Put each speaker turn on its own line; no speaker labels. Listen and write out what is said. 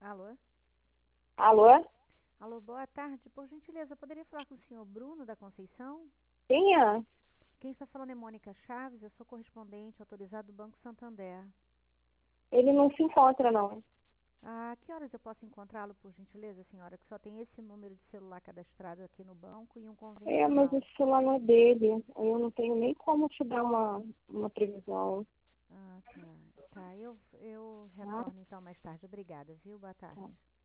Alô?
Alô?
Alô, boa tarde. Por gentileza, eu poderia falar com o senhor Bruno da Conceição?
Quem é?
Quem está falando é Mônica Chaves, eu sou correspondente autorizado do Banco Santander.
Ele não se encontra, não.
A que horas eu posso encontrá-lo, por gentileza, senhora? Que só tem esse número de celular cadastrado aqui no banco e um
Mas
convencional.
esse celular não é dele. Eu não tenho nem como te dar uma previsão.
Ah, tá. Tá, eu
Tá?
retorno então mais tarde. Obrigada, viu? Boa
Tá.
tarde.